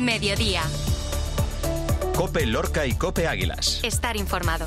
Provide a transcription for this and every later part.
Mediodía. COPE Lorca y COPE Águilas. Estar informado.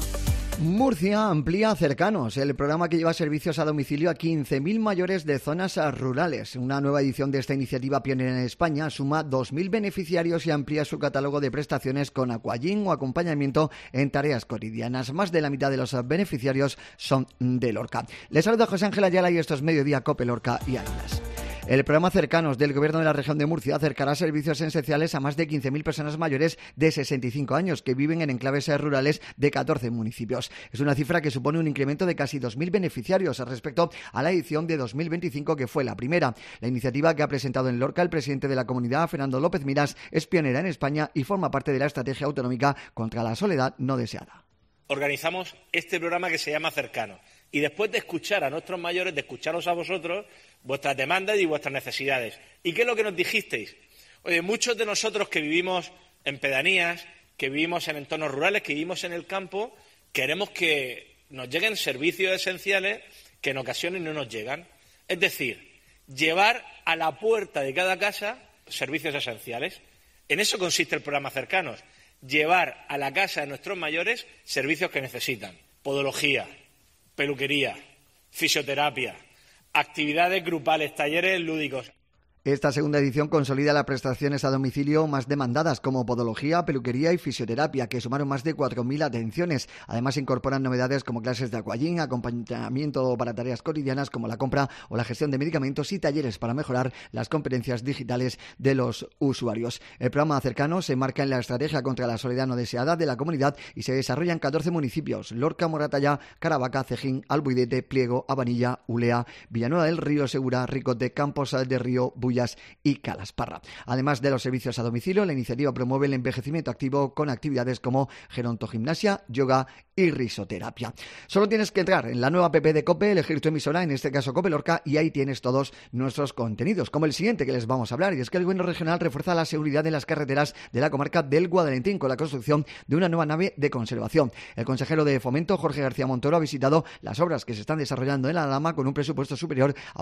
Murcia amplía Cercanos, el programa que lleva servicios a domicilio a 15.000 mayores de zonas rurales. Una nueva edición de esta iniciativa pionera en España suma 2.000 beneficiarios y amplía su catálogo de prestaciones con aquagym o acompañamiento en tareas cotidianas. Más de la mitad de los beneficiarios son de Lorca. Les saluda José Ángel Ayala y esto es Mediodía COPE Lorca y Águilas. El programa Cercanos del Gobierno de la región de Murcia acercará servicios esenciales a más de 15.000 personas mayores de 65 años que viven en enclaves rurales de 14 municipios. Es una cifra que supone un incremento de casi 2.000 beneficiarios respecto a la edición de 2025, que fue la primera. La iniciativa que ha presentado en Lorca el presidente de la comunidad, Fernando López Miras, es pionera en España y forma parte de la estrategia autonómica contra la soledad no deseada. Organizamos este programa que se llama Cercanos. Y después de escuchar a nuestros mayores, de escucharos a vosotros, vuestras demandas y vuestras necesidades. ¿Y qué es lo que nos dijisteis? Oye, muchos de nosotros que vivimos en pedanías, que vivimos en entornos rurales, que vivimos en el campo, queremos que nos lleguen servicios esenciales que en ocasiones no nos llegan. Es decir, llevar a la puerta de cada casa servicios esenciales. En eso consiste el programa Cercanos. Llevar a la casa de nuestros mayores servicios que necesitan. Podología, peluquería, fisioterapia, actividades grupales, talleres lúdicos. Esta segunda edición consolida las prestaciones a domicilio más demandadas, como podología, peluquería y fisioterapia, que sumaron más de 4.000 atenciones. Además, incorporan novedades como clases de aquagym, acompañamiento para tareas cotidianas como la compra o la gestión de medicamentos y talleres para mejorar las competencias digitales de los usuarios. El programa Cercano se enmarca en la estrategia contra la soledad no deseada de la comunidad y se desarrolla en 14 municipios: Lorca, Moratalla, Caravaca, Cejín, Albuidete, Pliego, Abanilla, Ulea, Villanueva del Río, Segura, Ricote, Campos del Río, Bullas y Calasparra. Además de los servicios a domicilio, la iniciativa promueve el envejecimiento activo con actividades como gerontogimnasia, yoga y risoterapia. Solo tienes que entrar en la nueva app de COPE, elegir tu emisora, en este caso COPE Lorca, y ahí tienes todos nuestros contenidos, como el siguiente que les vamos a hablar, y es que el Gobierno regional refuerza la seguridad en las carreteras de la comarca del Guadalentín con la construcción de una nueva nave de conservación. El consejero de Fomento, Jorge García Montoro, ha visitado las obras que se están desarrollando en la Lama con un presupuesto superior a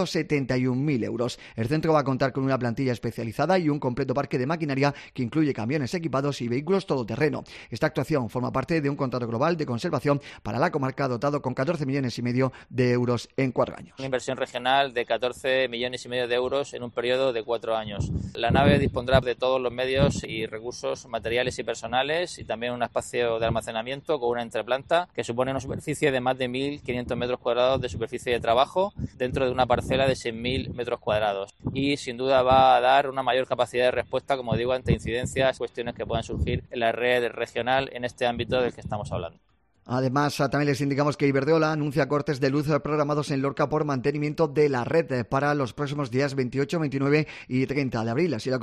871.000 euros. El centro va a contar con una plantilla especializada y un completo parque de maquinaria que incluye camiones equipados y vehículos todoterreno. Esta actuación forma parte de un contrato global de conservación para la comarca dotado con 14,5 millones de euros en 4 años. Una inversión regional de 14,5 millones de euros en un periodo de 4 años. La nave dispondrá de todos los medios y recursos materiales y personales y también un espacio de almacenamiento con una entreplanta que supone una superficie de más de 1.500 metros cuadrados de superficie de trabajo dentro de una parcela de 6.000 metros cuadrados. Y sin duda va a dar una mayor capacidad de respuesta, como digo, ante incidencias, cuestiones que puedan surgir en la red regional en este ámbito del que estamos hablando. Además, también les indicamos que Iberdrola anuncia cortes de luz programados en Lorca por mantenimiento de la red para los próximos días 28, 29 y 30 de abril. Así lo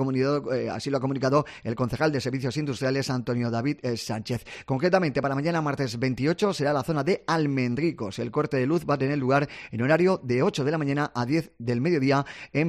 ha comunicado el concejal de Servicios Industriales, Antonio David Sánchez. Concretamente, para mañana, martes 28, será la zona de Almendricos. El corte de luz va a tener lugar en horario de 8 de la mañana a 10 del mediodía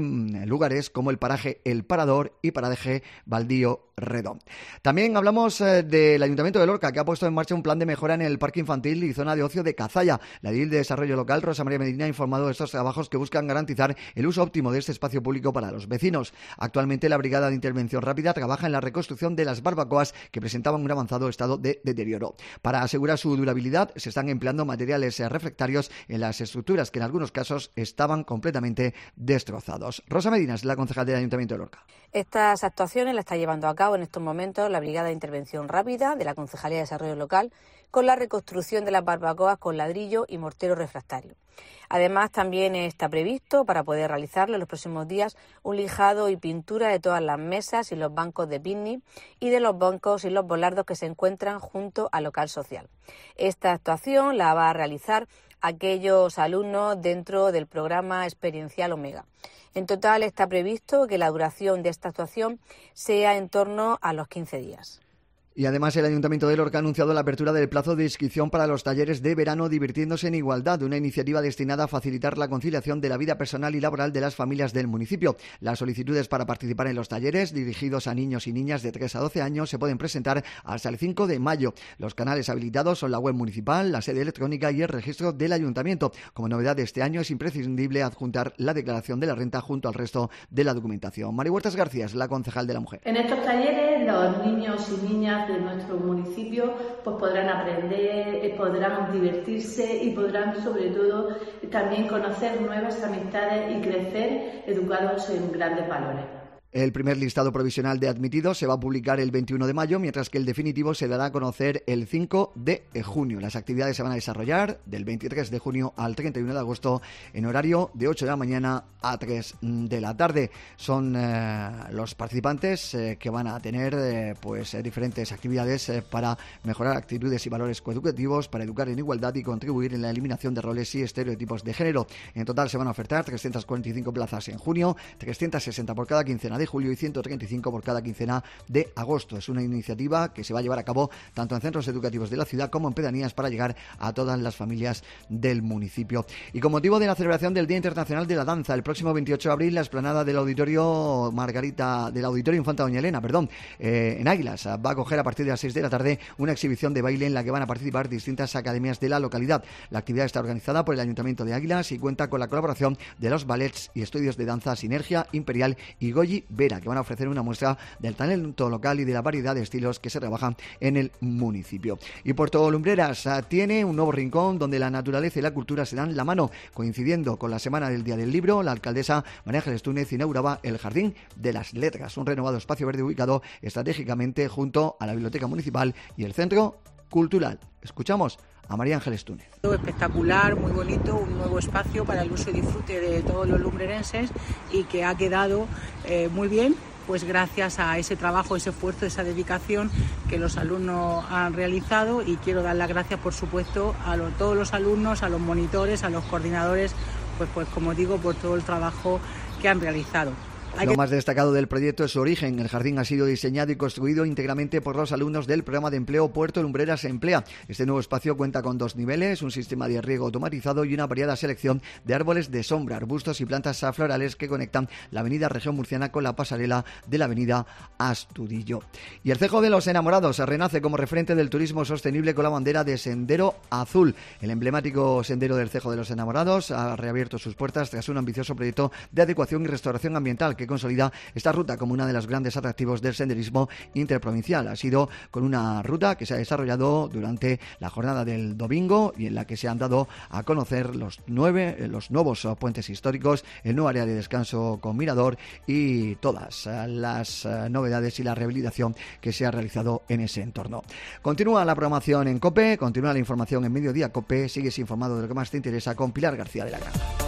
en lugares como el paraje El Parador y paraje Baldío Redón. También hablamos del Ayuntamiento de Lorca, que ha puesto en marcha un plan de mejora en el parque infantil y zona de ocio de Cazalla. La edil de Desarrollo Local, Rosa María Medina, ha informado de estos trabajos que buscan garantizar el uso óptimo de este espacio público para los vecinos. Actualmente, la Brigada de Intervención Rápida trabaja en la reconstrucción de las barbacoas que presentaban un avanzado estado de deterioro. Para asegurar su durabilidad, se están empleando materiales refractarios en las estructuras que en algunos casos estaban completamente destrozados. Rosa Medina es la concejal del Ayuntamiento de Lorca. Estas actuaciones las está llevando a cabo en estos momentos la Brigada de Intervención Rápida de la Concejalía de Desarrollo Local con la reconstrucción de las barbacoas con ladrillo y mortero refractario. Además, también está previsto, para poder realizarlo en los próximos días, un lijado y pintura de todas las mesas y los bancos de picnic y de los bancos y los volardos que se encuentran junto al local social. Esta actuación la va a realizar aquellos alumnos dentro del programa experiencial Omega. En total está previsto que la duración de esta actuación sea en torno a los 15 días. Y además el Ayuntamiento de Lorca ha anunciado la apertura del plazo de inscripción para los talleres de verano Divirtiéndose en Igualdad, una iniciativa destinada a facilitar la conciliación de la vida personal y laboral de las familias del municipio. Las solicitudes para participar en los talleres dirigidos a niños y niñas de 3 a 12 años se pueden presentar hasta el 5 de mayo. Los canales habilitados son la web municipal, la sede electrónica y el registro del Ayuntamiento. Como novedad de este año es imprescindible adjuntar la declaración de la renta junto al resto de la documentación. Mari Huertas García es la concejal de la mujer. En estos talleres los niños y niñas de nuestro municipio pues podrán aprender, podrán divertirse y podrán sobre todo también conocer nuevas amistades y crecer educados en grandes valores. El primer listado provisional de admitidos se va a publicar el 21 de mayo, mientras que el definitivo se dará a conocer el 5 de junio. Las actividades se van a desarrollar del 23 de junio al 31 de agosto en horario de 8 de la mañana a 3 de la tarde. Son los participantes que van a tener diferentes actividades para mejorar actitudes y valores coeducativos, para educar en igualdad y contribuir en la eliminación de roles y estereotipos de género. En total se van a ofertar 345 plazas en junio, 360 por cada quincena de julio y 135 por cada quincena de agosto. Es una iniciativa que se va a llevar a cabo tanto en centros educativos de la ciudad como en pedanías para llegar a todas las familias del municipio. Y con motivo de la celebración del Día Internacional de la Danza, el próximo 28 de abril, la explanada del Auditorio Infanta Doña Elena, en Águilas, va a acoger a partir de las 6 de la tarde una exhibición de baile en la que van a participar distintas academias de la localidad. La actividad está organizada por el Ayuntamiento de Águilas y cuenta con la colaboración de los ballets y estudios de danza Sinergia, Imperial y Goyi Vera, que van a ofrecer una muestra del talento local y de la variedad de estilos que se trabajan en el municipio. Y Puerto Lumbreras tiene un nuevo rincón donde la naturaleza y la cultura se dan la mano. Coincidiendo con la Semana del Día del Libro, la alcaldesa María Ángeles Túnez inauguraba el Jardín de las Letras, un renovado espacio verde ubicado estratégicamente junto a la Biblioteca Municipal y el Centro Cultural. Escuchamos a María Ángeles Túnez. Espectacular, muy bonito, un nuevo espacio para el uso y disfrute de todos los lumbrerenses y que ha quedado muy bien, pues gracias a ese trabajo, ese esfuerzo, esa dedicación que los alumnos han realizado, y quiero dar las gracias, por supuesto, a todos los alumnos, a los monitores, a los coordinadores, pues como digo, por todo el trabajo que han realizado. Lo más destacado del proyecto es su origen. El jardín ha sido diseñado y construido íntegramente por los alumnos del programa de empleo Puerto Lumbreras Emplea. Este nuevo espacio cuenta con 2 niveles, un sistema de riego automatizado y una variada selección de árboles de sombra, arbustos y plantas florales que conectan la avenida Región Murciana con la pasarela de la avenida Astudillo. Y el Cejo de los Enamorados renace como referente del turismo sostenible con la bandera de Sendero Azul. El emblemático sendero del Cejo de los Enamorados ha reabierto sus puertas tras un ambicioso proyecto de adecuación y restauración ambiental que consolida esta ruta como uno de los grandes atractivos del senderismo interprovincial. Ha sido con una ruta que se ha desarrollado durante la jornada del domingo y en la que se han dado a conocer los nuevos puentes históricos, el nuevo área de descanso con mirador y todas las novedades y la rehabilitación que se ha realizado en ese entorno. Continúa la programación en COPE, continúa la información en Mediodía COPE, sigues informado de lo que más te interesa con Pilar García de la Casa.